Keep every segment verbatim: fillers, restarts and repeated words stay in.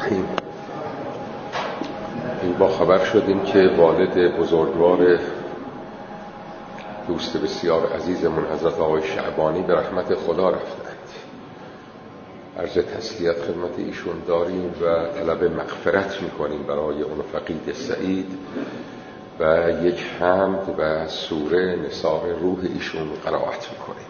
الرحیم. این با خبر شدیم که والد بزرگوار دوست بسیار عزیزمون حضرت آقای شعبانی به رحمت خدا رفتند. عرض تسلیت خدمت ایشون داریم و طلب مغفرت میکنیم برای اون فقید سعید و یک حمد و سوره نثار روح ایشون قرائت میکنیم.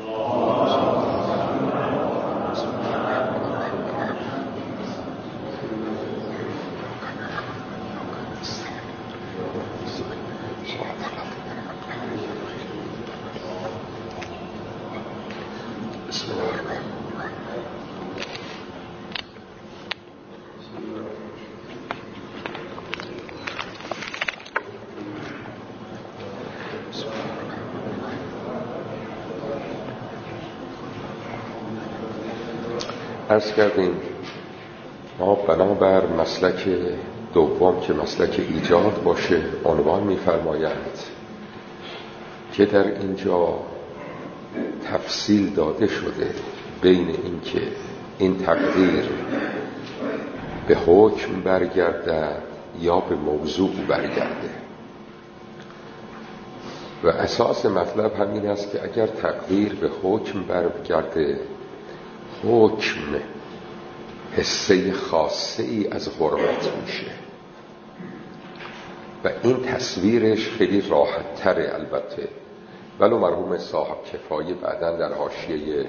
عرض کردیم ما بنابر مسلک دوم که مسلک ایجاد باشه عنوان می‌فرمایند که در اینجا تفصیل داده شده بین این که این تقدیر به حکم برگرده یا به موضوع برگرده و اساس مطلب همین است که اگر تقدیر به حکم برگرده، حکم حصه خاصه ای از حرمت میشه و این تصویرش خیلی راحت تره. البته ولو مرحوم صاحب کفایه بعداً در حاشیه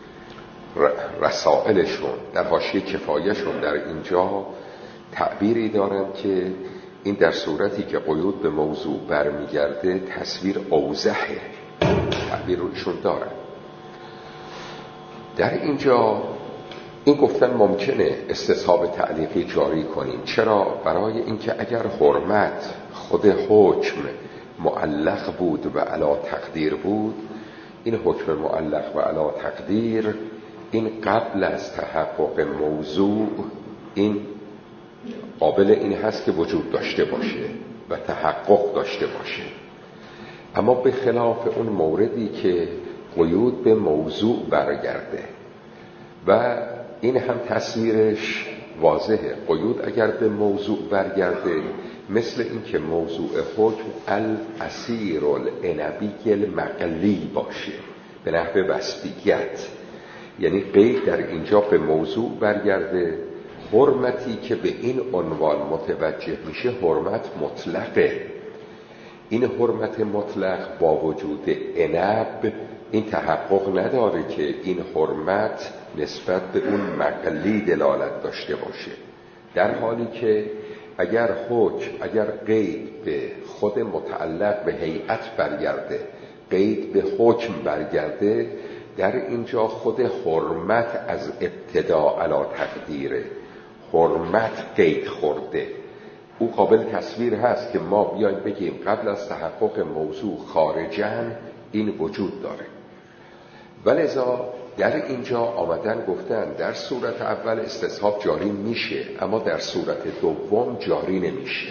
رسائلشون در حاشیه کفایهشون در اینجا تعبیری دارن که این در صورتی که قیود به موضوع برمیگرده تصویر اوضحه، تعبیرشون دارن. در اینجا این گفتن ممکنه استصحاب تعلیقی جاری کنیم. چرا؟ برای اینکه اگر حرمت خود حکم معلق بود و علی تقدیر بود، این حکم معلق و علی تقدیر این قبل از تحقق موضوع این قابل این هست که وجود داشته باشه و تحقق داشته باشه، اما به خلاف اون موردی که قیود به موضوع برگرده و این هم تصویرش واضحه. قیود اگر به موضوع برگرده مثل این که موضوع حکم الاسیر العنبی المقلی باشه به نحو وصفیت، یعنی قید در اینجا به موضوع برگرده، حرمتی که به این عنوان متوجه میشه حرمت مطلقه. این حرمت مطلق با وجود عنب این تحقق نداره که این حرمت نسبت به اون مقلی دلالت داشته باشه، در حالی که اگر حکم اگر قید به خود متعلق به هیئت برگرده، قید به حکم برگرده، در اینجا خود حرمت از ابتدا علی تقدیره، حرمت قید خورده. او قابل تصویر هست که ما بیایم بگیم قبل از تحقق موضوع خارجاً این وجود داره. ولذا در اینجا آمدن گفتن در صورت اول استصحاب جاری میشه، اما در صورت دوم جاری نمیشه.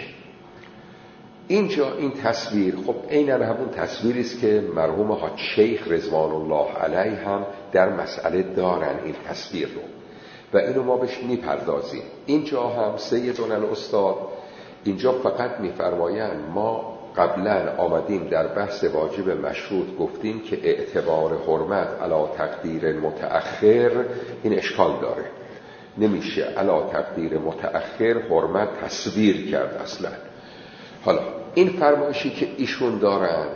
اینجا این تصویر خب عیناً همون تصویری است که مرحوم حاج شیخ رضوان الله علیه هم در مسئله دارن این تصویر رو و اینو ما بهش میپردازیم. اینجا هم سیدنا الاستاد اینجا فقط میفرمایند ما قبلا آمدیم در بحث واجب مشروط گفتیم که اعتبار حرمت علی تقدیر متأخر این اشکال داره، نمیشه علی تقدیر متأخر حرمت تصویر کرد اصلا. حالا این فرمایشی که ایشون دارن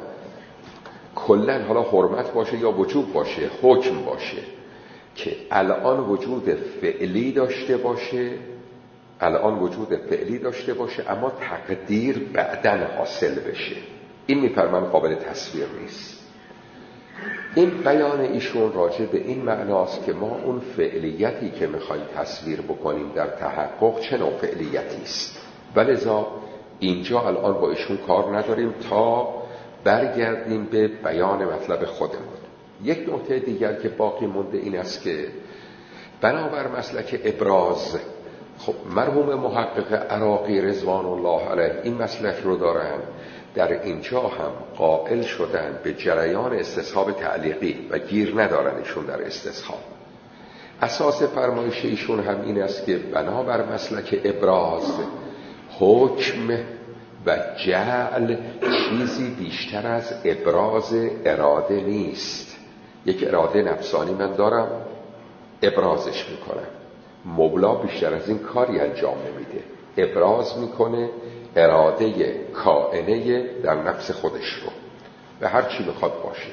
کلن حالا حرمت باشه یا وجوب باشه، حکم باشه که الان وجود فعلی داشته باشه الان وجود فعلی داشته باشه اما تقدیر بعدن حاصل بشه، این میفرمان قابل تصویر نیست. این بیان ایشون راجع به این معناست که ما اون فعلیتی که میخوایم تصویر بکنیم در تحقق چه نوع فعلیتی است. ولذا اینجا الان با ایشون کار نداریم تا برگردیم به بیان مطلب خودمون. یک نکته دیگر که باقی مونده این است که بنابر مسلک ابراز، خب مرحوم محقق عراقی رضوان الله علیه این مسلک رو دارن، در اینجا هم قائل شدن به جریان استصحاب تعلیقی و گیر ندارن ایشون در استصحاب، اساس فرمایش ایشون هم این است که بنابر مسلک ابراز، حکم و جعل چیزی بیشتر از ابراز اراده نیست. یک اراده نفسانی من دارم، ابرازش میکنم. مولا بیشتر از این کاری انجام نمیده، ابراز میکنه اراده کائنه در نفس خودش رو به هر چی بخواد باشه.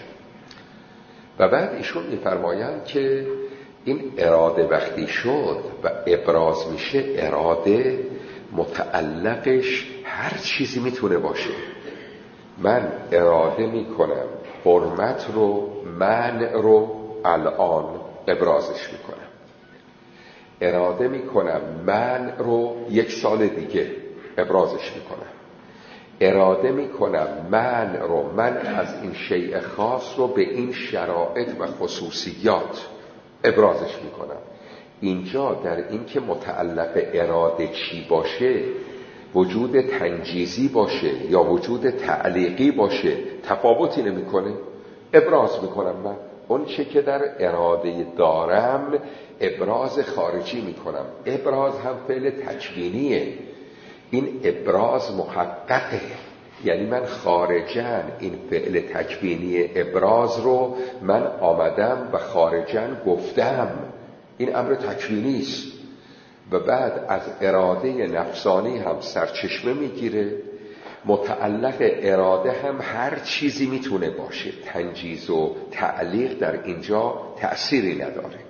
و بعد ایشون میفرمایند که این اراده وقتی شد و ابراز میشه، اراده متعلقش هر چیزی میتونه باشه. من اراده میکنم حرمت رو، منع رو الان ابرازش میکنم. اراده میکنم منع رو یک سال دیگه ابرازش میکنم. اراده میکنم منع رو، من از این شیء خاص رو به این شرایط و خصوصیات ابرازش میکنم. اینجا در این که متعلق اراده چی باشه، وجود تنجیزی باشه یا وجود تعلیقی باشه، تفاوتی نمیکنه. ابراز میکنم من اون چه که در اراده دارم، ابراز خارجی میکنم. ابراز هم فعل تکوینیه. این ابراز محققه، یعنی من خارجاً این فعل تکوینی ابراز رو من آمدم و خارجاً گفتم. این امر تکوینی است و بعد از اراده نفسانی هم سرچشمه میگیره. متعلق اراده هم هر چیزی میتونه باشه، تنجیز و تعلیق در اینجا تأثیری نداره.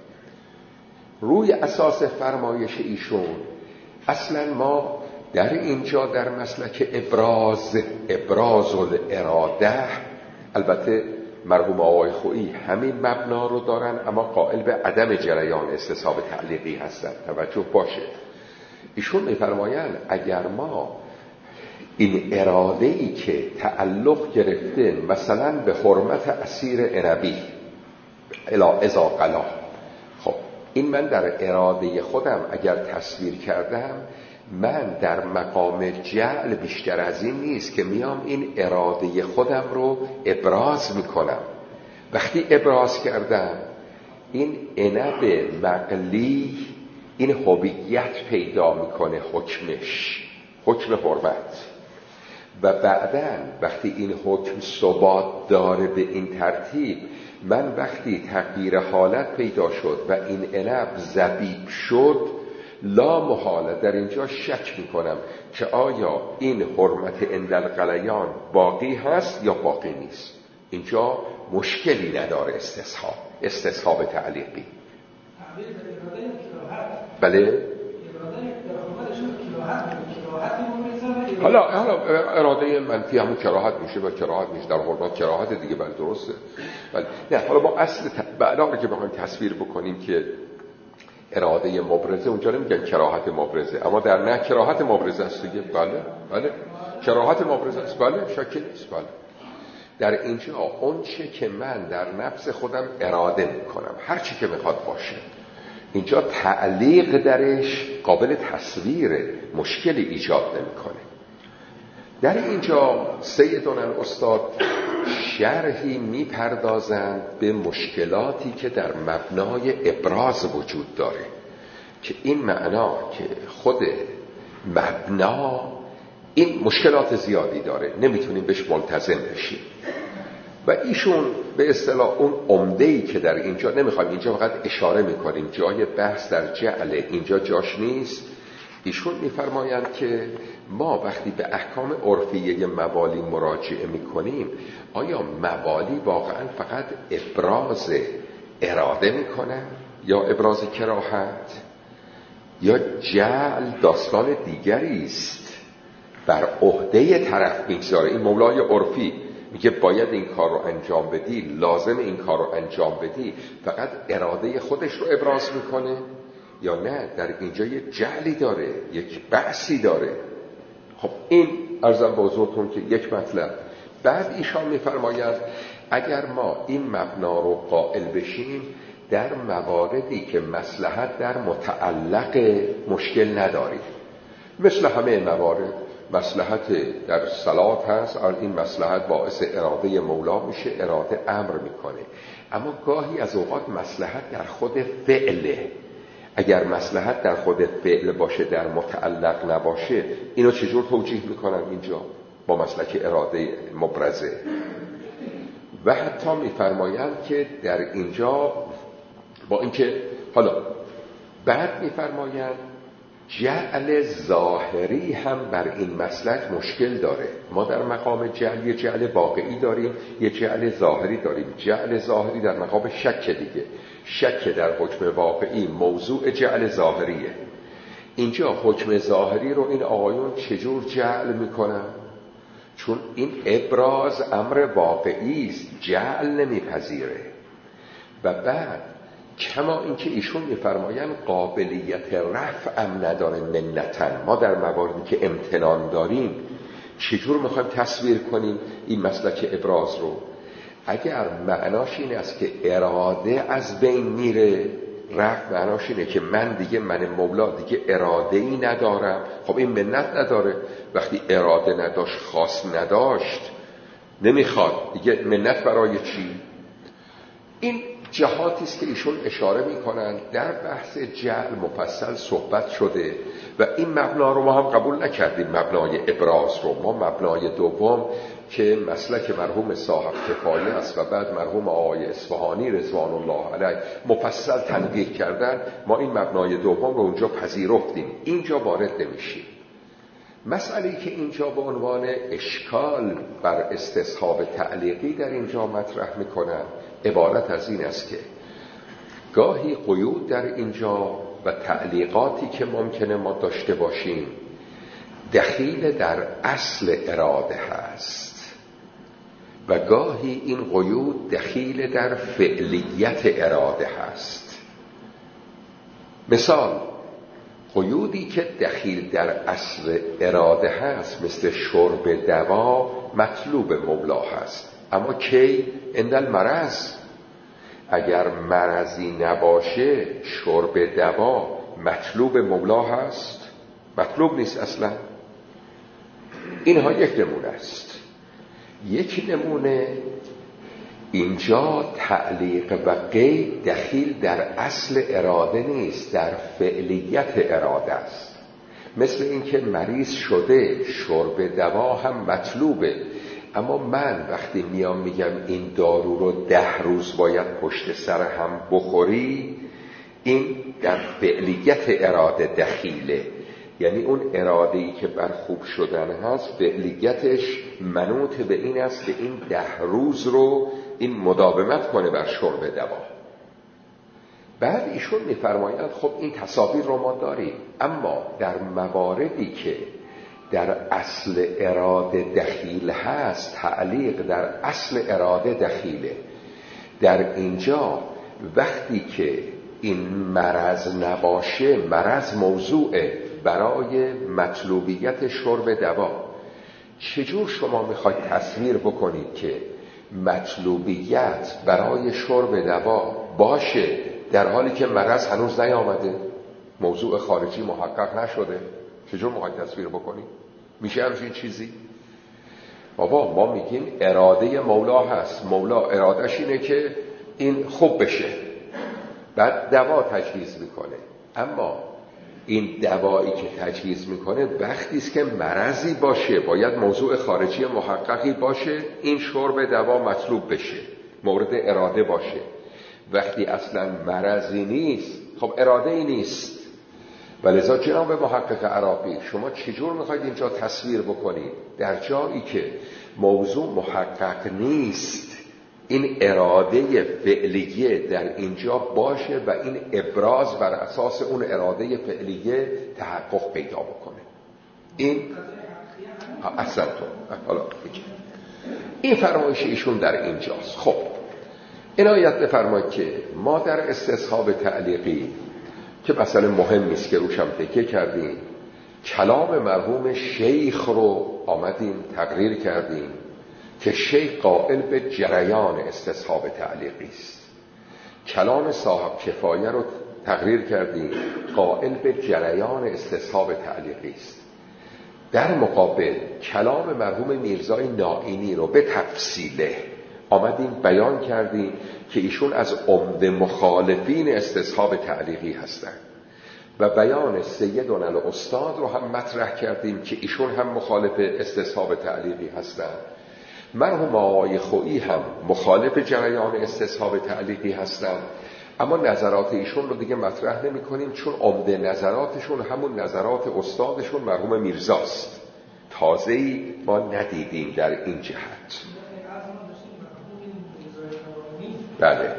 روی اساس فرمایش ایشون اصلا ما در اینجا در مسلک ابراز، ابراز الاراده، البته مرحوم آقای خویی همین مبنا رو دارن اما قائل به عدم جریان استصحاب تعلیقی هستن. توجه باشه، ایشون میفرمایند اگر ما این اراده‌ای که تعلق گرفته مثلا به حرمت عصیر عنبی الا اذا قلا، خب این من در اراده خودم اگر تصویر کردم، من در مقام جعل بیشتر از این نیست که میام این اراده خودم رو ابراز میکنم. وقتی ابراز کردم این عنب مقلی این هویت پیدا میکنه، حکمش حکم حرمت. و بعداً وقتی این حکم ثبات داره به این ترتیب، من وقتی تغییر حالت پیدا شد و این عنب زبیب شد، لا محاله در اینجا شک میکنم که آیا این حرمت عند الغلیان باقی هست یا باقی نیست. اینجا مشکلی نداره استصحاب، استصحاب تعلیقی. بله حالا حالا اراده منفی همون کراهت میشه و کراهت میشه در حرمت کراهت دیگه. بله درسته. بله نه حالا ما اصل بعدا که بخوایم تصویر بکنیم که اراده مبرزه، اونجا نمیگن کراهت مبرزه، اما در نه کراهت مبرزه است دیگه. بله بله کراهت مبرزه است، بله شکی نیست. بله در اینجا اون چه که من در نفس خودم اراده میکنم، هر چی که میخواد باشه، اینجا تعلیق درش قابل تصویر، مشکلی ایجاد نمیکنه. در اینجا سیدنا استاد شرحی میپردازند به مشکلاتی که در مبنای ابراز وجود داره، که این معنا که خود مبنا این مشکلات زیادی داره، نمیتونیم بهش ملتزم بشیم. و ایشون به اصطلاح اون عمده‌ای که در اینجا، نمیخوایم اینجا فقط اشاره میکنیم، جای بحث در جعل اینجا جاش نیست. ایشون میفرمایند که ما وقتی به احکام عرفیه موالی مراجعه میکنیم، آیا موالی واقعا فقط ابراز اراده میکنن یا ابراز کراهت، یا جعل داستان دیگری است بر عهده طرف میگذاره؟ این مولای عرفی میگه باید این کار رو انجام بدی، لازم این کار رو انجام بدی، فقط اراده خودش رو ابراز میکنه یا نه در اینجا یک جعلی داره، یک بحثی داره؟ خب این عرضم به حضورتون که یک مطلب. بعد ایشان میفرماید اگر ما این مبنا رو قائل بشیم، در مواردی که مصلحت در متعلق مشکل نداریم، مثل همه موارد مصلحت در صلات هست، این مصلحت باعث اراده مولا میشه، اراده امر میکنه. اما گاهی از اوقات مصلحت در خود فعله. اگر مصلحت در خود فعل باشه، در متعلق نباشه، اینو چجور توجیه میکنن اینجا با مسلک اراده مبرزه؟ و حتی میفرمایند که در اینجا با اینکه حالا بعد میفرمایند جعل ظاهری هم بر این مسلک مشکل داره. ما در مقام جعل یه جعل واقعی داریم، یه جعل ظاهری داریم. جعل ظاهری در مقام شک دیگه، شک در حکم واقعی موضوع جعل ظاهریه. اینجا حکم ظاهری رو این آقایون چجور جعل میکنن؟ چون این ابراز امر واقعی است، جعل نمیپذیره. و بعد کما اینکه ایشون میفرمایند قابلیت رفع هم نداره منتن. ما در مواردی که امتنان داریم چجور میخوایم تصویر کنیم این مسلک ابراز رو؟ اگر معناش این است که اراده از بین میره، رفع معناش اینه که من دیگه من مولا دیگه اراده ای ندارم. خب این منت نداره. وقتی اراده نداشت، خاص نداشت، نمیخواد دیگه، منت برای چی؟ این جهاتی است که ایشون اشاره میکنن. در بحث جعل مفصل صحبت شده و این مبنا رو ما هم قبول نکردیم، مبنای ابراز رو. ما مبنای دوم که مسلک مرحوم صاحب کفایه است و بعد مرحوم آقای اصفهانی رضوان الله علیه مفصل تنقیح کردن، ما این مبنای دوم رو اونجا پذیرفتیم، اینجا وارد نمیشیم. مسئله‌ای که اینجا به عنوان اشکال بر استصحاب تعلیقی در اینجا مطرح میکنن عبارت از این است که گاهی قیود در اینجا و تعلیقاتی که ممکنه ما داشته باشیم دخیل در اصل اراده هست و گاهی این قیود دخیل در فعلیت اراده هست. مثال قیودی که دخیل در اصل اراده هست مثل شرب دوا مطلوب مولا هست، اما کی؟ عند المرض. اگر مرضی نباشه شرب دوا مطلوب مولا هست؟ مطلوب نیست اصلا. اینها یک نمونه است. یک نمونه اینجا تعلیق و قید دخیل در اصل اراده نیست، در فعلیت اراده است. مثل اینکه مریض شده، شرب دوا هم مطلوبه، اما من وقتی میام میگم این دارو رو ده روز باید پشت سر هم بخوری، این در فعلیت اراده دخیله. یعنی اون اراده‌ای که بر خوب شدن هست فعلیتش منوط به این است که این ده روز رو این مداومت کنه بر شرب دوا. بعد ایشون میفرمایند خب این تصاویر رو ما داریم، اما در مواردی که در اصل اراده دخیل هست، تعلیق در اصل اراده دخیله. در اینجا وقتی که این مرض نباشه، مرض موضوعه برای مطلوبیت شرب دوا. چجور شما میخواید تصویر بکنید که مطلوبیت برای شرب دوا باشه در حالی که مرض هنوز نیامده، موضوع خارجی محقق نشده؟ چجور میخواید تصویر بکنید؟ میشه همچین چیزی؟ بابا ما میگیم اراده مولا هست، مولا ارادش اینه که این خوب بشه، بعد دوا تجهیز میکنه. اما این دوایی که تجهیز میکنه وقتی است که مرضی باشه، باید موضوع خارجی محققی باشه این شرب دوا مطلوب بشه، مورد اراده باشه. وقتی اصلا مرضی نیست، خب اراده ای نیست. ولذا جناب محقق عراقی شما چجور میخواید اینجا تصویر بکنید در جایی که موضوع محقق نیست، این اراده فعلیه در اینجا باشه و این ابراز بر اساس اون اراده فعلیه تحقق پیدا بکنه. این اصلا تو حالا این فرمایش ایشون در اینجاست. خب عنایت بفرمایید که ما در استصحاب تعلیقی که مسئله مهمی است که روش هم تکیه کردیم، کلام مرحوم شیخ رو آمدیم تقریر کردیم که شیخ قائل به جریان استصحاب تعلیقی است. کلام صاحب کفایه رو تقریر کردیم، قائل به جریان استصحاب تعلیقی است. در مقابل کلام مرحوم میرزای نائینی رو به تفصیله آمدیم بیان کردیم که ایشون از عمده مخالفین استصحاب تعلیقی هستند و بیان سیدنا الاستاد رو هم مطرح کردیم که ایشون هم مخالف استصحاب تعلیقی هستند. مرحوم آقای خویی هم مخالف جریان استصحاب تعلیقی هستند، اما نظرات ایشون رو دیگه مطرح نمی کنیم چون عمده نظراتشون همون نظرات استادشون مرحوم میرزاست. تازه‌ای ما ندیدیم در این جهت. بله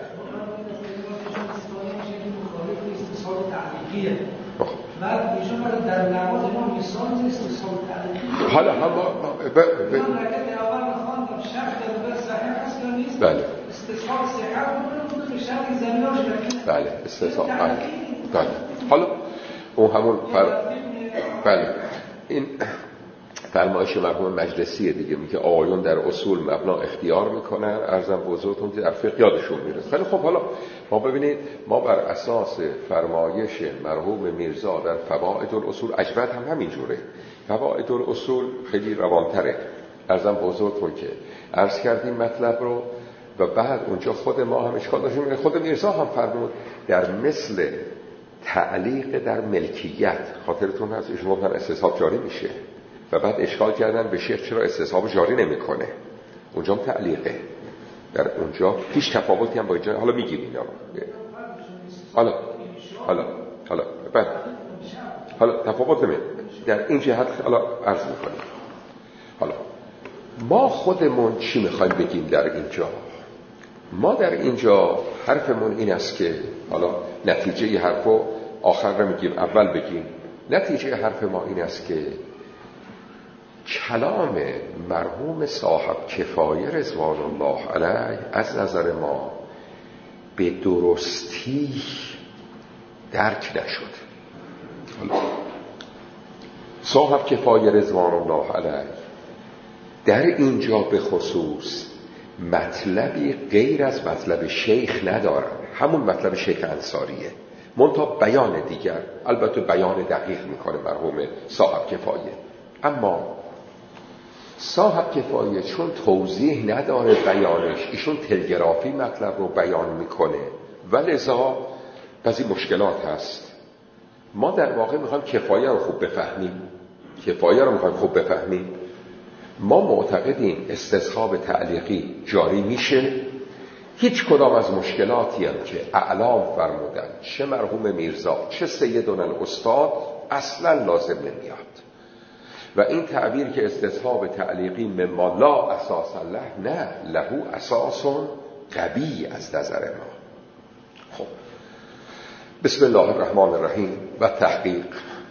بعد ایشون برای در نماز ما میسان استصحاب تعلیقی حالا هم ب... ب... من رکعت اول خواندم شرط در صحیح هست یا نیست؟ بله استصحاب صحت بود به شرط زمیناش رکعت بله استصحاب بله بله حالا اون همون فر... بله این فرمایش مرحوم مجلسیه دیگه، میگه آقایون در اصول مبنا اختیار میکنن، عرضم بزرگتون که در فقه یادشون میره. خیلی خب حالا ما ببینید ما بر اساس فرمایش مرحوم میرزا در فواید الاصول اجود هم همین جوره. فواید الاصول خیلی روانتره، عرضم بزرگتون که عرض کردیم مطلب رو و بعد اونجا خود ما هم اشکال داشتیم. خود میرزا هم فرمود در مثل تعلیق در ملکیت، خاطرتون هست ایشون گفتن استصحاب جاری میشه و بعد اشکال کردن به شیخ چرا استصحاب جاری نمیکنه، اونجا هم تعلیقه، در اونجا هیچ تفاوتی هم با اینجا. حالا میگیم اینا حالا حالا حالا بعد حالا تفاوت نمی در این جهت حالا عرض میکنیم. حالا ما خودمون چی میخوایم بگیم در اینجا؟ ما در اینجا حرفمون این است که حالا نتیجه ی حرفو آخر رو میگیم اول بگیم. نتیجه حرف ما این است که کلام مرحوم صاحب کفایه رضوان الله علیه از نظر ما به درستی درک نشد. صاحب کفایه رضوان الله علیه در اینجا به خصوص مطلبی غیر از مطلب شیخ ندارن، همون مطلب شیخ انصاریه، منتها بیان دیگر، البته بیان دقیق میکنه مرحوم صاحب کفایه. اما صاحب کفایه چون توضیح نداره بیانش، ایشون تلگرافی مطلب رو بیان میکنه و لذا بعضی مشکلات هست. ما در واقع میخوایم کفایه رو خوب بفهمیم، کفایه رو میخوایم خوب بفهمیم. ما معتقدیم استصحاب تعلیقی جاری میشه، هیچ کدام از مشکلاتی هم که اعلام فرمودن چه مرحوم میرزا چه سیدنا الاستاد اصلا لازم نمیاد و این تعبیر که استصحاب تعلیقی مما لا اساس له، نه، له اساس قوی از نظر ما. خب بسم الله الرحمن الرحیم و تحقیق.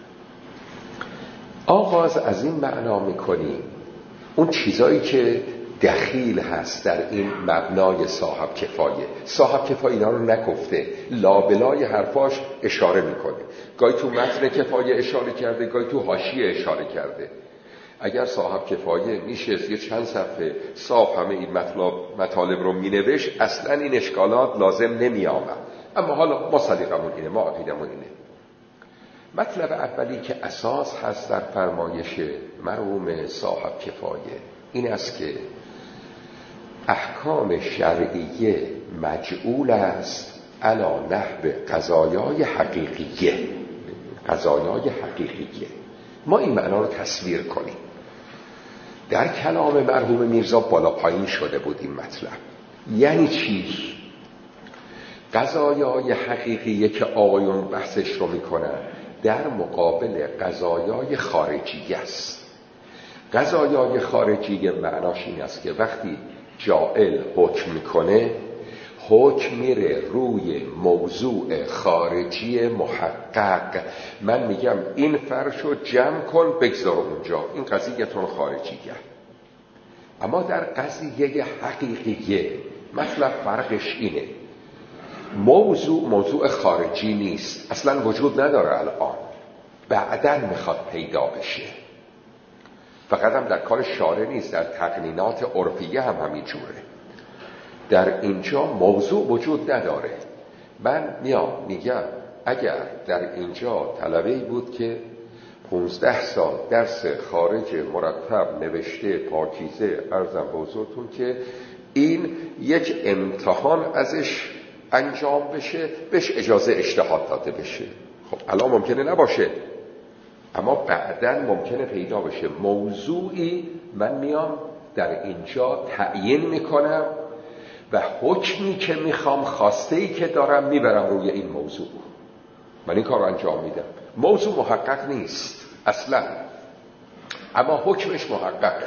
آغاز از این معنا میکنیم اون چیزایی که دخیل هست در این مبنای صاحب کفایه. صاحب کفایه اینا رو نگفته، لابلای حرفاش اشاره میکنه، گاهی تو متن کفایه اشاره کرده، گاهی تو حاشیه اشاره کرده. اگر صاحب کفایه میشه یه چند صفحه صاحب همه این مطلب مطالب رو مینوشت اصلا این اشکالات لازم نمی آمد. اما حالا ما صدیقمون اینه، ما عقیدمون اینه. مطلب اولی که اساس هست در فرمایش مرحوم صاحب کفایه این است که احکام شرعیه مجعول است علی نحو قضایای حقیقیه. قضایای حقیقیه ما این معنا رو تصویر کنیم. در کلام مرحوم میرزا بالا پایین شده بود این مطلب. یعنی چی؟ قضایای حقیقیه که آقایون بحثش رو میکنن در مقابل قضایای خارجی است. قضایای خارجی معناش این است که وقتی جائل حکم میکنه حکم میره روی موضوع خارجی محقق. من میگم این فرشو جمع کن بگذار اونجا، این قضیهتون خارجیه. اما در قضیه حقیقیه مطلب فرقش اینه، موضوع موضوع خارجی نیست، اصلا وجود نداره الان، بعداً میخواد پیدا بشه. فقط هم در کار شارع نیست، در تقنینات عرفیه هم همین جوره. در اینجا موضوع وجود نداره. من میام میگم اگر در اینجا طلبه‌ای بود که پونزده سال درس خارج مرتب نوشته پاکیزه عرضم به حضورتون که این یک امتحان ازش انجام بشه، بهش اجازه اجتهاد داده بشه. خب الان ممکنه نباشه، اما بعداً ممکنه پیدا بشه. موضوعی من میام در اینجا تعیین میکنم و حکمی که میخوام، خواسته‌ای که دارم میبرم روی این موضوع، من این کار رو انجام میدم. موضوع محقق نیست اصلا، اما حکمش محققه.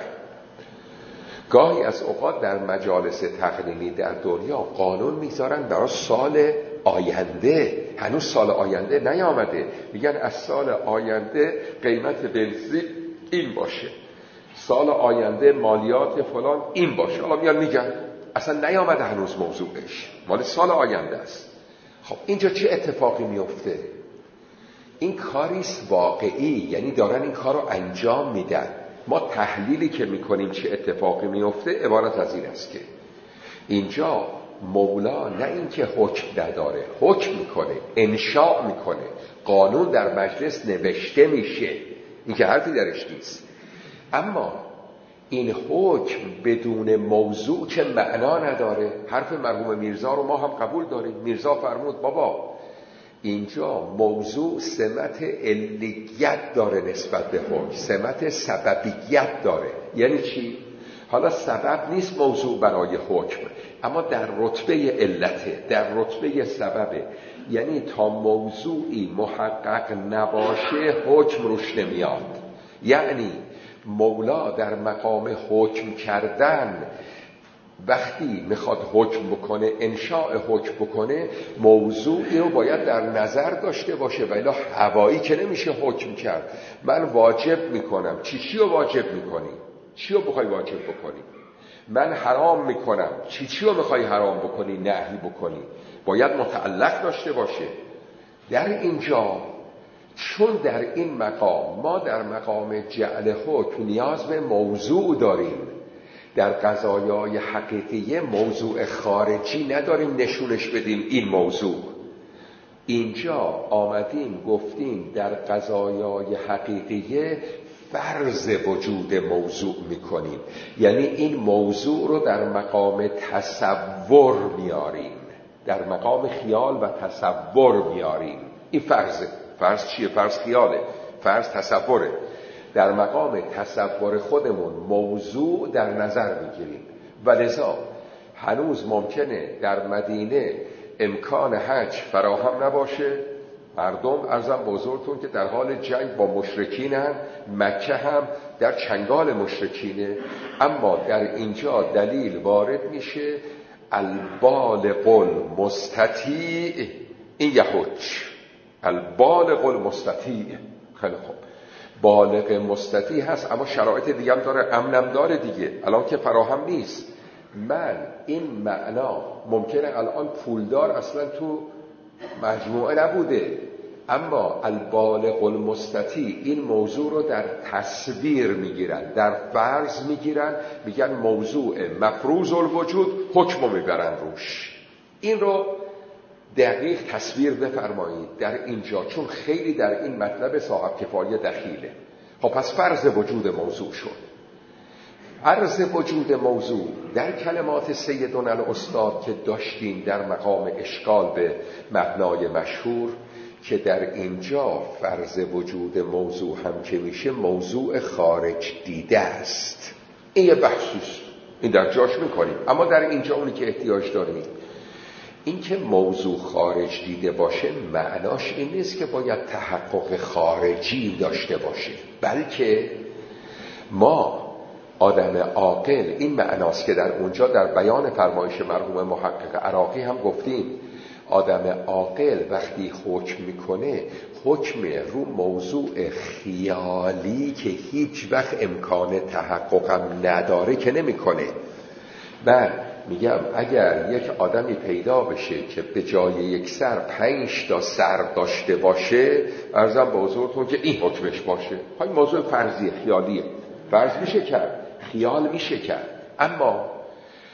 گاهی از اوقات در مجالس تقنینی در دنیا قانون میذارن برای سال آینده، هنوز سال آینده نیامده، میگن از سال آینده قیمت بنزین این باشه، سال آینده مالیات فلان این باشه. حالا میان میگن اصلا نیامده هنوز موضوعش، مال سال آینده است. خب اینجا چه اتفاقی میفته؟ این کاریست واقعی، یعنی دارن این کار رو انجام میدن. ما تحلیلی که میکنیم چه اتفاقی میفته عبارت از این است که اینجا مولا نه اینکه حکم نداره، حکم میکنه، انشاء میکنه، قانون در مجلس نوشته میشه، این که حرفی درش نیست. اما این حکم بدون موضوع که معنا نداره. حرف مرحوم میرزا رو ما هم قبول داریم. میرزا فرمود بابا اینجا موضوع سمت علیت داره نسبت به حکم، سمت سببیت داره. یعنی چی؟ حالا سبب نیست موضوع برای حکم، اما در رتبه علته، در رتبه سببه. یعنی تا موضوعی محقق نباشه حکم روش نمیاد. یعنی مولا در مقام حکم کردن وقتی میخواد حکم بکنه، انشاء حکم بکنه، موضوعی رو باید در نظر داشته باشه، و الا هوایی که نمیشه حکم کرد. من واجب میکنم، چی چی رو واجب میکنی؟ چی رو بخوای واجب بکنی؟ من حرام میکنم، چی چی رو میخوای حرام بکنی، نهی بکنی؟ باید متعلق داشته باشه. در اینجا چون در این مقام ما در مقام جعل حکم نیاز به موضوع داریم، در قضایای حقیقیه موضوع خارجی نداریم نشونش بدیم این موضوع. اینجا آمدیم گفتیم در قضایای حقیقیه فرض وجود موضوع میکنیم، یعنی این موضوع رو در مقام تصور میاریم، در مقام خیال و تصور میاریم. این فرضه. فرض چیه؟ فرض خیاله، فرض تصوره. در مقام تصور خودمون موضوع در نظر میگیریم و لذا هنوز ممکنه در مدینه امکان حج فراهم نباشه. مردم عرضم بزرگتون که در حال جنگ با مشرکینن، مکه هم در چنگال مشرکینه، اما در اینجا دلیل وارد میشه البالغ المستطیع این یحج. البالغ المستطیع، خیلی خوب، بالغ مستطیع هست، اما شرایط دیگه هم داره، امنم داره دیگه. الان که فراهم نیست. من این معنا ممکنه الان پولدار اصلا تو مجموعه نبوده، اما البالغ المستطیع این موضوع رو در تصویر میگیرن، در فرض میگیرن، میگن موضوع مفروض الوجود، حکم میبرن روش. این رو دقیق تصویر بفرمایید در اینجا، چون خیلی در این مطلب صاحب کفایه دخیله. خب پس فرض وجود موضوع شد. فرض وجود موضوع در کلمات سیدنا الاستاد که داشتیم در مقام اشکال به مبنای مشهور، که در اینجا فرض وجود موضوع هم که میشه موضوع خارج دیده است. این یه بحثیست، این در جاش میکنیم، اما در اینجا اونی که احتیاج داریم این که موضوع خارج دیده باشه معناش این نیست که باید تحقق خارجی داشته باشه، بلکه ما آدم عاقل، این معناست که در اونجا در بیان فرمایش مرحوم محقق عراقی هم گفتیم، آدم عاقل وقتی حکم میکنه حکم رو موضوع خیالی که هیچ وقت امکان تحققم نداره که نمیکنه. من میگم اگر یک آدمی پیدا بشه که به جای یک سر پنج تا سر داشته باشه، عرضم به حضورتون که این حکمش باشه. های موضوع فرضی خیالیه، فرض میشه کرد، خیال میشه کرد، اما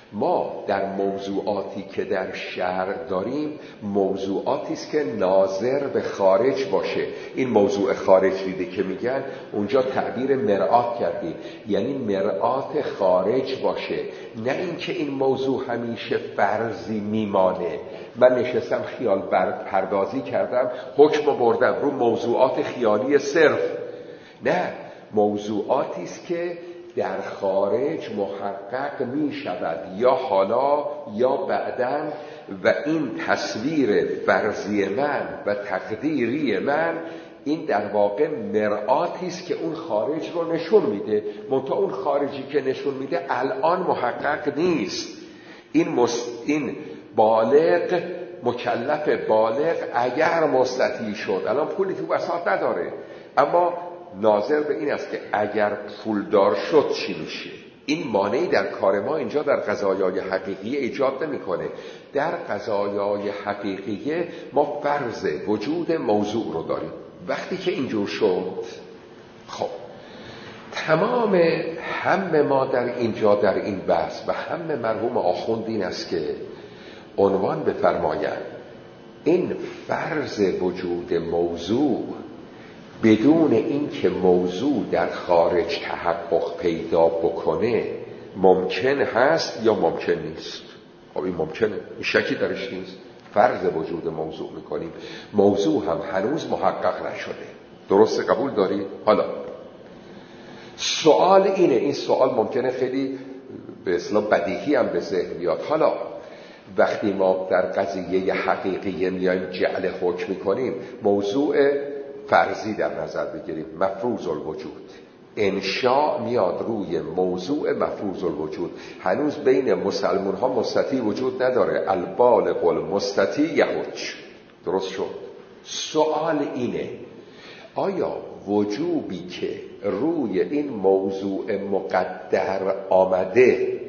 ما در موضوعاتی که در شرع داریم موضوعاتی است که ناظر به خارج باشه. این موضوع خارج دیده که میگن اونجا تعبیر مرآت کردیم، یعنی مرآت خارج باشه، نه اینکه این موضوع همیشه فرضی میمانه. من نشستم خیال پردازی کردم حکم بردم رو موضوعات خیالی صرف، نه، موضوعاتی است که در خارج محقق می شود یا حالا یا بعداً، و این تصویر فرضی من و تقدیری من این در واقع مرآتی است که اون خارج رو نشون میده، منتها اون خارجی که نشون میده الان محقق نیست. این, مست... این بالغ مکلف بالغ اگر مستطیع شد، الان پولی تو بساط نداره، اما ناظر به این است که اگر پولدار شد چی میشه. این مانعی در کار ما اینجا در قضایای حقیقیه ایجاد نمیکنه. در قضایای حقیقیه ما فرض وجود موضوع رو داریم. وقتی که اینجور شد، خب تمام هم ما در اینجا در این بحث و هم مرحوم آخوند این است که عنوان بفرمایند این فرض وجود موضوع بدون اینکه موضوع در خارج تحقق پیدا بکنه ممکن هست یا ممکن نیست. خب این ممکنه، این شکی درش نیست. فرض وجود موضوع میکنیم، موضوع هم هنوز محقق نشده. درسته؟ قبول داری؟ حالا سوال اینه، این سوال ممکنه خیلی به اصطلاح بدیهی هم به ذهن بیاد. حالا وقتی ما در قضیه حقیقیه میایم جعل حکم میکنیم، موضوع فرضی در نظر بگیریم، مفروض الوجود، انشاء میاد روی موضوع مفروض الوجود. هنوز بین مسلمون ها مستطیع وجود نداره، البالغ المستطیع یحج. درست شد؟ سوال اینه آیا وجوبی که روی این موضوع مقدر آمده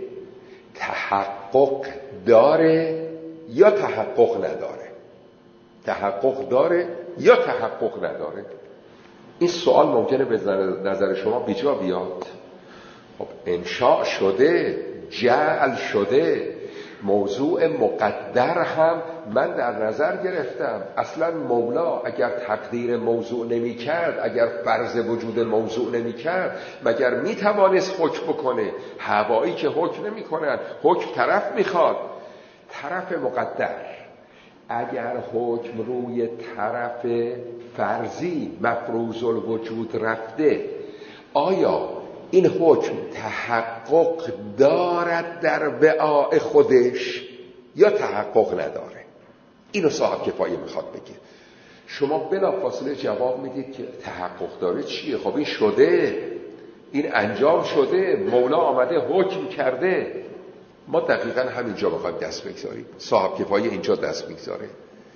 تحقق داره یا تحقق نداره؟ تحقق داره یا تحقق نداره؟ این سوال ممکنه به نظر شما بیجا بیاد. خب انشاء شده، جعل شده، موضوع مقدر هم من در نظر گرفتم. اصلا مولا اگر تقدیر موضوع نمی کرد، اگر فرض وجود موضوع نمی کرد، مگر می توانست حکم بکنه؟ هوایی که حکم نمی کنن، حکم طرف میخواد، طرف مقدر. اگر حکم روی طرف فرضی مفروض الوجود رفته، آیا این حکم تحقق دارد در وعاء خودش یا تحقق نداره؟ اینو صاحب کفایه میخواد بگه. شما بلافاصله جواب میدید که تحقق داره چیه؟ خب این شده، این انجام شده، مولا آمده حکم کرده. ما دقیقا همینجا بخوایم دست بگذاریم. صاحب کفایه اینجا دست میگذاره.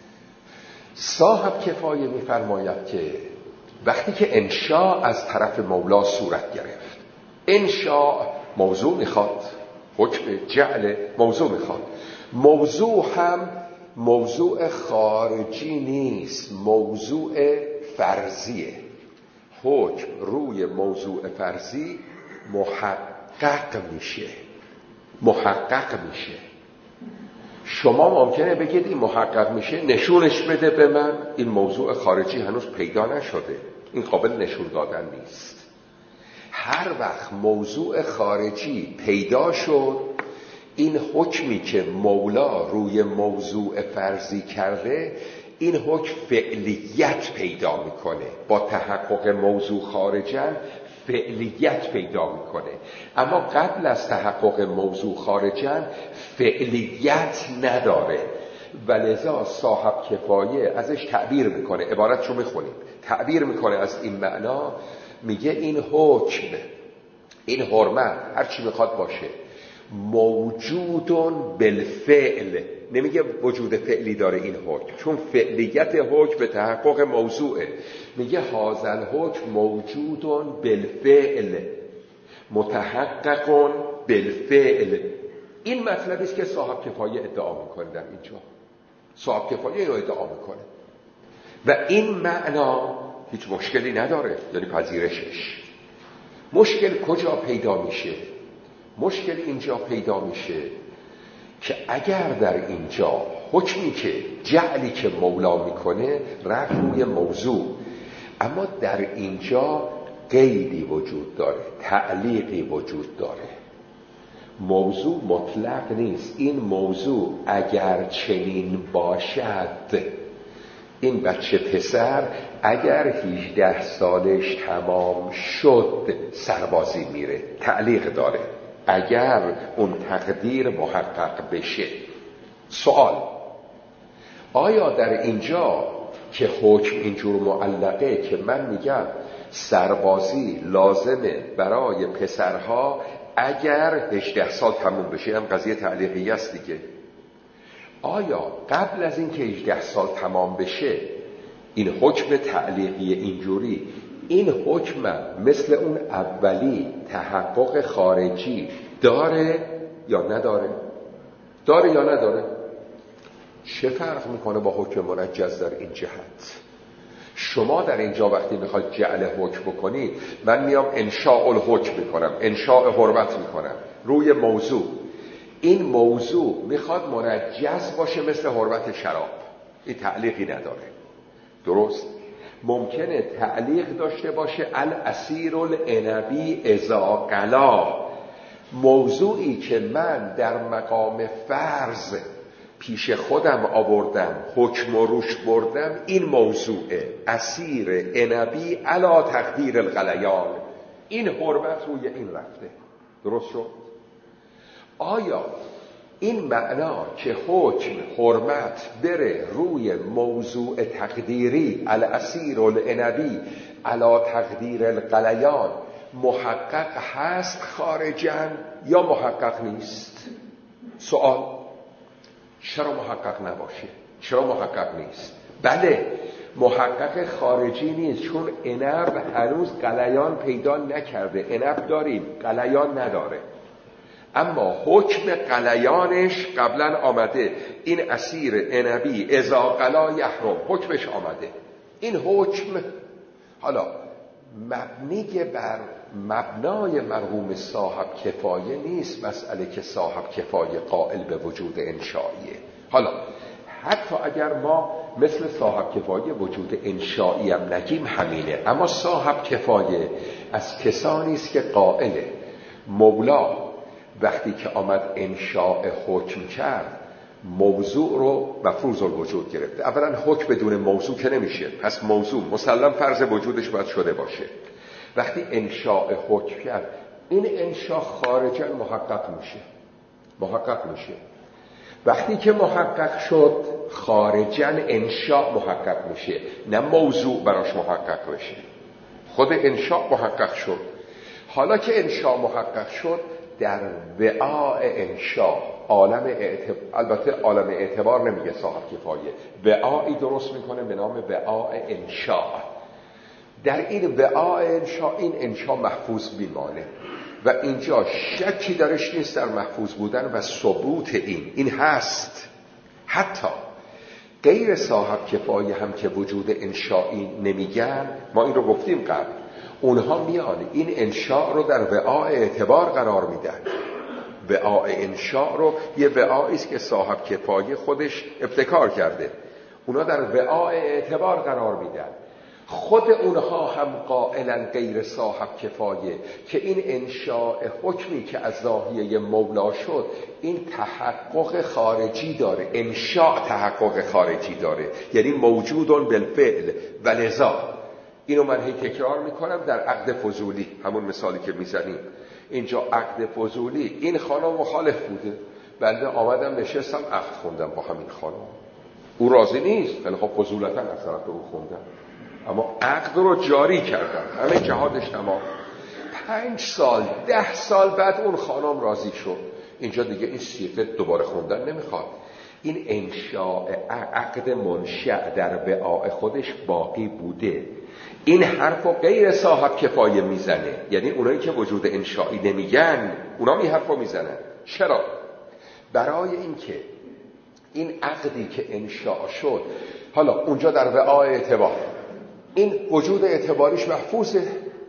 صاحب کفایه میفرماید که وقتی که انشاء از طرف مولا صورت گرفت، انشاء موضوع میخواد، حکم جعل موضوع میخواد، موضوع هم موضوع خارجی نیست، موضوع فرضیه. حکم روی موضوع فرضی محقق میشه، محقق میشه. شما ممکنه بگید این محقق میشه، نشونش بده به من. این موضوع خارجی هنوز پیدا نشده، این قابل نشون دادن نیست. هر وقت موضوع خارجی پیدا شد، این حکمی که مولا روی موضوع فرضی کرده، این حکم فعلیت پیدا میکنه. با تحقق موضوع خارجن فعلیت پیدا میکنه، اما قبل از تحقق موضوع خارجن فعلیت نداره. ولذا صاحب کفایه ازش تعبیر میکنه، عبارتشو میخونیم، تعبیر میکنه از این معنا، میگه این حکم، این حرمت، هر چی میخواد باشه، موجودون بالفعل. نمیگه وجود فعلی داره این حکم، چون فعلیت حکم به تحقق موضوعه. میگه هذا حکم موجودون بالفعل متحققون بالفعل. این مطلبی است که صاحب کفایه ادعا میکنه در اینجا. صاحب کفایه رو ادعا میکنه و این معنا هیچ مشکلی نداره، یعنی پذیرشش. مشکل کجا پیدا میشه؟ مشکل اینجا پیدا میشه که اگر در اینجا حکمی که جعلی که مولا میکنه رفت روی موضوع، اما در اینجا قیدی وجود داره، تعلیقی وجود داره. موضوع مطلق نیست. این موضوع اگر چنین باشد، این بچه پسر اگر هجده سالش تمام شد سربازی میره، تعلیق داره اگر اون تقدیر محقق بشه. سوال: آیا در اینجا که حکم اینجور معلقه که من میگم سربازی لازمه برای پسرها اگر هجده سال تموم بشه، هم قضیه تعلیقی است دیگه، آیا قبل از این که هجده سال تمام بشه این حکم تعلیقی اینجوری، این حکم مثل اون اولی تحقق خارجی داره یا نداره؟ داره یا نداره؟ چه فرق میکنه با حکم منجز در این جهت؟ شما در اینجا وقتی میخواید جعل حکم بکنید، من میام انشاء الحکم میکنم، انشاء حرمت میکنم روی موضوع. این موضوع میخواد منجز باشه مثل حرمت شراب، این تعلیقی نداره. درست؟ ممکنه تعلیق داشته باشه الاسیر العنبی اذا قلا، موضوعی که من در مقام فرض پیش خودم آوردم، حکم و روش بردم، این موضوع اسیر عنبی علی تقدیر الغلیان، این حرمت روی این رفته. درست شد؟ آیا این معنا که حکم حرمت بره روی موضوع تقدیری الاسیر العنبی علی تقدیر الغلیان محقق هست خارجاً یا محقق نیست؟ سوال: چرا محقق نباشه؟ چرا محقق نیست؟ بله، محقق خارجی نیست، چون عنب هنوز غلیان پیدا نکرده. عنب داریم، غلیان نداره، اما حکم غلیانش قبلا آمده. این اسیر عنبی اذا غلا یحرم، حکمش آمده. این حکم حالا مبنی بر مبنای مرحوم صاحب کفایه نیست، مسئله که صاحب کفایه قائل به وجود انشائیه. حالا حتی اگر ما مثل صاحب کفایه وجود انشائی هم نگیم همینه، اما صاحب کفایه از کسانی است که قائله مولا وقتی که آمد انشاء حکم کرد موضوع رو مفروض الوجود گرفته. اولا حکم بدون موضوع که نمیشه، پس موضوع مسلم فرض وجودش باید شده باشه. وقتی انشاء حکم کرد، این انشاء خارجاً محقق میشه، محقق میشه. وقتی که محقق شد خارجاً انشاء محقق میشه، نه موضوع براش محقق بشه. خود انشاء محقق شد. حالا که انشاء محقق شد، در وعاء انشاء عالم اعتبار، البته عالم اعتبار نمیگه صاحب کفایه، وعایی درست میکنه به نام وعاء انشاء. در این وعاء انشاء این انشاء محفوظ میمانه و اینجا شکی درش نیست در محفوظ بودن و ثبوت این این هست. حتی غیر صاحب کفایه هم که وجود انشائی نمیگن، ما این رو گفتیم قبل، اونها میان این انشاء رو در وعاء اعتبار قرار میدن. وعاء انشاء رو یه وعایی است که صاحب کفایه خودش ابتکار کرده، اونا در وعاء اعتبار قرار میدن. خود اونها هم قائلن غیر صاحب کفایه که این انشاء حکمی که از زاویه مولا شد این تحقق خارجی داره، انشاء تحقق خارجی داره، یعنی موجودون بالفعل و لذا. اینو من هی تکرار میکنم در عقد فضولی، همون مثالی که میزنیم اینجا عقد فضولی، این خانم مخالف بوده، بنده آمدم نشستم عقد خوندم با همین خانم، او راضی نیست، ولی خب فضولتا از طرف او خوندم، اما عقد رو جاری کردم، همه جهادش تمام. پنج سال ده سال بعد اون خانم راضی شد، اینجا دیگه این صیغه دوباره خوندن نمیخواد. این انشاء عقد منشأ در وعاء خودش باقی بوده. این حرفو غیر صاحب کفایه میزنه، یعنی اونایی که وجود انشائی نمیگن اونا این حرفو میزنن. چرا؟ برای اینکه این عقدی که انشاء شد، حالا اونجا در وعاء اعتبار این وجود اعتباریش محفوظه،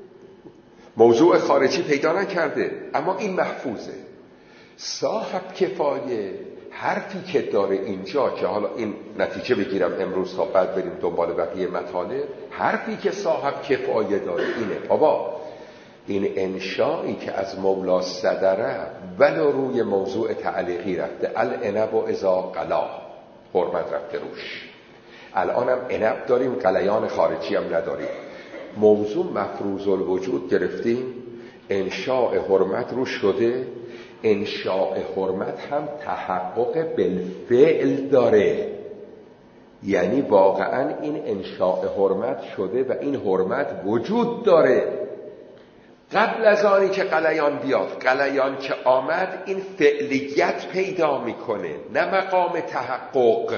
موضوع خارجی پیدا نکرده، اما این محفوظه. صاحب کفایه حرفی که داره اینجا که حالا این نتیجه بگیرم امروز تا بعد بریم دنبال بقیه مطالب، حرفی که صاحب کفایه داره اینه بابا این انشایی که از مولا صدره ولو روی موضوع تعلیقی رفته، العنب و اذا قلا، حرمت رفته روش. الانم عنب داریم، قلیان خارجی هم نداریم. موضوع مفروض الوجود گرفتیم، انشاء حرمت روش شده. انشاء حرمت هم تحقق بالفعل داره، یعنی واقعا این انشاء حرمت شده و این حرمت وجود داره. قبل از آنی که قلیان بیاد، قلیان که آمد این فعلیت پیدا میکنه، نه مقام تحقق.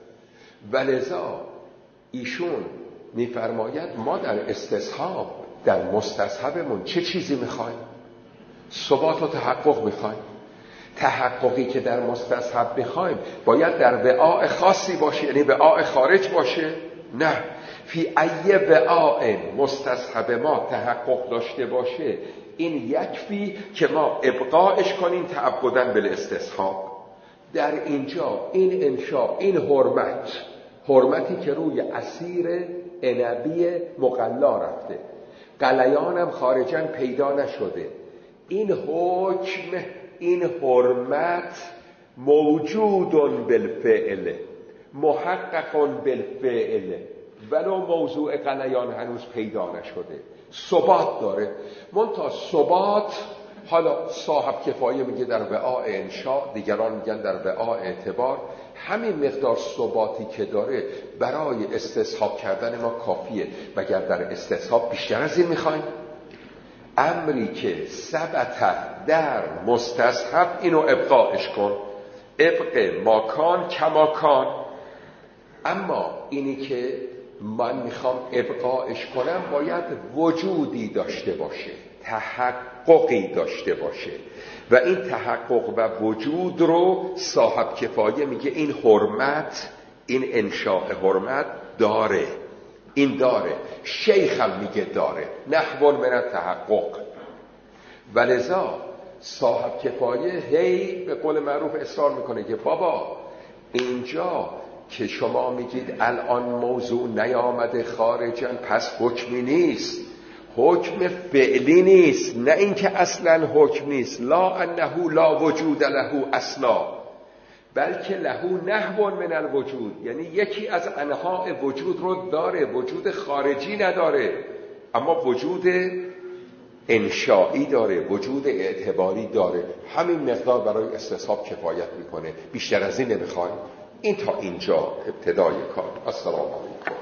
ولذا ایشون میفرماید ما در استصحاب در مستصحبمون چه چیزی میخوایم؟ ثبات و تحقق میخوایم. تحققی که در مستصحب میخوایم باید در وعاء خاصی باشه، یعنی وعاء خارج باشه؟ نه، فی ای وعاء مستصحب ما تحقق داشته باشه این یکفی که ما ابقاءش کنیم تعبداً بالاستصحاب. در اینجا این انشاء، این حرمت، حرمتی که روی اسیر عنبی مقلا رفته، قلیانم خارجاً پیدا نشده، این حکم، این حرمت موجود بالفعل، محقق بالفعل، ولو موضوع قلیان هنوز پیدا نشده، ثبات داره. منتها ثبات حالا صاحب کفایه میگه در وعاء انشاء، دیگران میگن در وعاء اعتبار. همین مقدار ثباتی که داره برای استصحاب کردن ما کافیه. مگر در استصحاب بیشتر از این میخوایم؟ امری که ثبت در مستصحب اینو ابقاش کن، ابق ماکان کماکان. اما اینی که من میخوام ابقاش کنم باید وجودی داشته باشه، تحققی داشته باشه، و این تحقق و وجود رو صاحب کفایه میگه این حرمت، این انشاء حرمت داره، این داره. شیخ هم میگه داره، نحو من تحقق. ولذا صاحب کفایه هی به قول معروف اصرار میکنه که بابا اینجا که شما میگید الان موضوع نیامده خارجاً پس حکمی نیست، حکم فعلی نیست، نه اینکه اصلا حکم نیست. لا انه لا وجود له اصلا، بلکه له نحو من الوجود، یعنی یکی از انواع وجود رو داره، وجود خارجی نداره، اما وجود انشائی داره، وجود اعتباری داره. همین مقدار برای استصحاب کفایت میکنه، بیشتر از این نمیخوایم. این تا اینجا ابتدای کار. السلام علیکم.